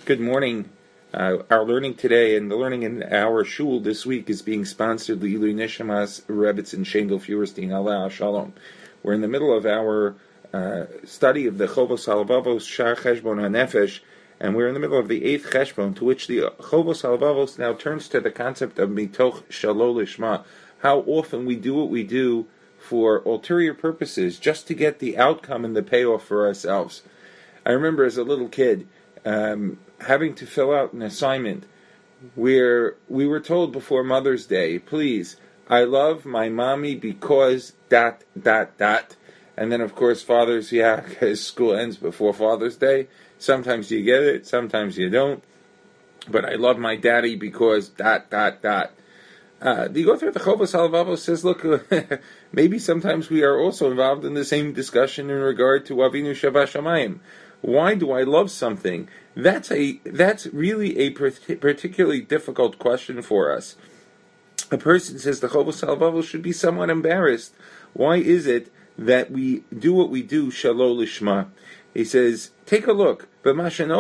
Good morning. Our learning today and the learning in our shul this week is being sponsored L'Ilui Neshamas Rebbetzin Shendel Feuerstein Allah Shalom. We're in the middle of our study of the Chovos Halevavos Shar Cheshbon HaNefesh, and we're in the middle of the 8th Cheshbon, to which the Chovos Halevavos now turns to the concept of Mitoch Shelo Lishma. How often we do what we do for ulterior purposes, just to get the outcome and the payoff for ourselves. I remember as a little kid, having to fill out an assignment where we were told before Mother's Day, please, I love my mommy because ... And then, of course, Father's, because school ends before Father's Day. Sometimes you get it, sometimes you don't. But I love my daddy because ... The author of the Chovos Halevavos says, look, maybe sometimes we are also involved in the same discussion in regard to Avinu Shabashamayim. Why do I love something? That's really a particularly difficult question for us. A person says the Chovos Halevavos should be somewhat embarrassed. Why is it that we do what we do, Shelo Lishma? He says, take a look. He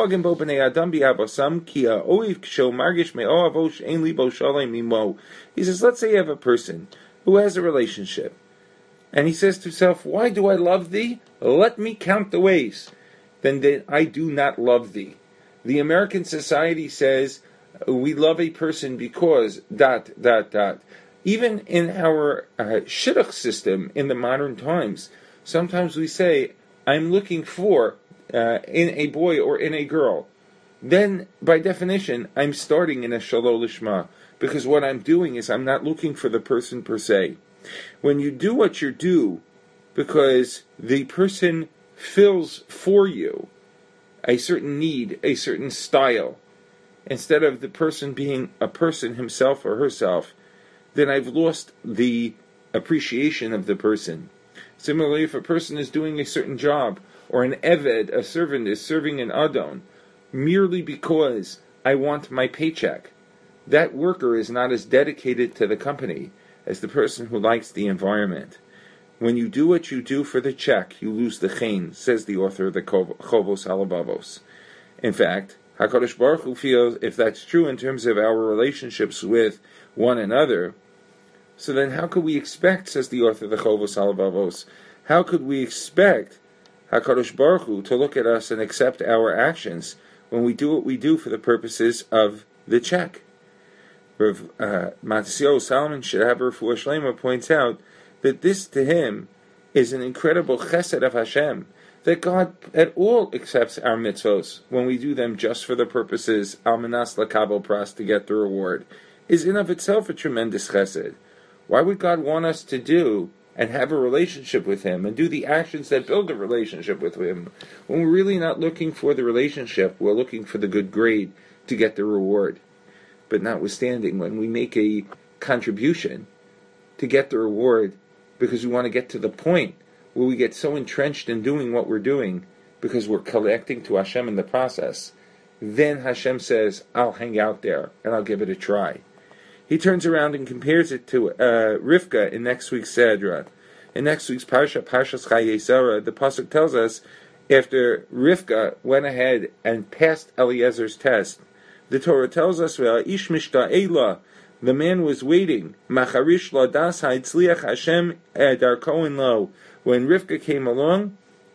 says, let's say you have a person who has a relationship, and he says to himself, why do I love thee? Let me count the ways. Then I do not love thee. The American society says we love a person because ... Even in our shidduch system in the modern times, sometimes we say, I'm looking for in a boy or in a girl. Then, by definition, I'm starting in a Shelo Lishma, because what I'm doing is I'm not looking for the person per se. When you do what you do because the person fills for you a certain need, a certain style, instead of the person being a person himself or herself, then I've lost the appreciation of the person. Similarly, if a person is doing a certain job, or an eved, a servant, is serving an adon, merely because I want my paycheck, that worker is not as dedicated to the company as the person who likes the environment. When you do what you do for the check, you lose the chen, says the author of the Chovos Halevavos. In fact, HaKadosh Baruch Hu feels, if that's true in terms of our relationships with one another, so then how could we expect, says the author of the Chovos Halevavos, how could we expect HaKadosh Baruch Hu to look at us and accept our actions when we do what we do for the purposes of the check? Rav Matisyahu Salomon Shiraber Refuah Shlema points out that this to him is an incredible chesed of Hashem, that God at all accepts our mitzvos when we do them just for the purposes al-manas lakabel pras, to get the reward, is in of itself a tremendous chesed. Why would God want us to do and have a relationship with Him and do the actions that build a relationship with Him when we're really not looking for the relationship, we're looking for the good grade to get the reward? But notwithstanding, when we make a contribution to get the reward because we want to get to the point where we get so entrenched in doing what we're doing because we're collecting to Hashem in the process, then Hashem says, I'll hang out there and I'll give it a try. He turns around and compares it to Rivka in next week's Sedra. In next week's Parshas Chayei Sarah, the pasuk tells us, after Rivka went ahead and passed Eliezer's test, the Torah tells us, Ish mishta'ela, the man was waiting. Macharish lo das haitzliach Hashem darkoin lo. When Rivka came along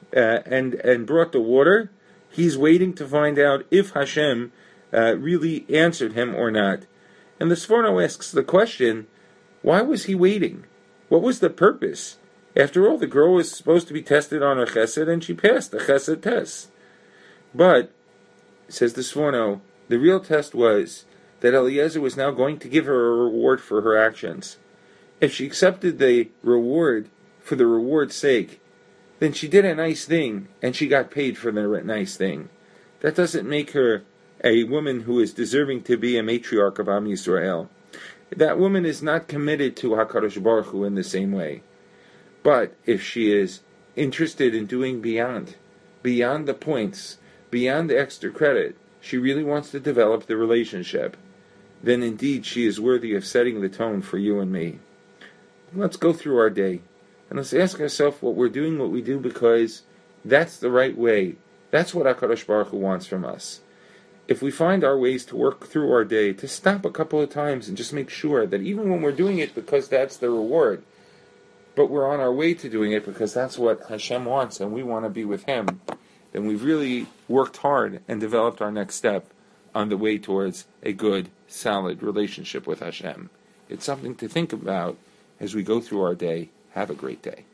and brought the water, he's waiting to find out if Hashem really answered him or not. And the Sforno asks the question, why was he waiting? What was the purpose? After all, the girl was supposed to be tested on her chesed, and she passed the chesed test. But, says the Sforno, the real test was that Eliezer was now going to give her a reward for her actions. If she accepted the reward for the reward's sake, then she did a nice thing, and she got paid for the nice thing. That doesn't make her a woman who is deserving to be a matriarch of Am Yisrael. That woman is not committed to HaKadosh Baruch Hu in the same way. But if she is interested in doing beyond the points, beyond the extra credit, she really wants to develop the relationship, then indeed she is worthy of setting the tone for you and me. Let's go through our day, and let's ask ourselves what we're doing, what we do, because that's the right way. That's what HaKadosh Baruch Hu wants from us. if we find our ways to work through our day, to stop a couple of times and just make sure that even when we're doing it because that's the reward, but we're on our way to doing it because that's what Hashem wants and we want to be with Him, then we've really worked hard and developed our next step on the way towards a good, solid relationship with Hashem. It's something to think about as we go through our day. Have a great day.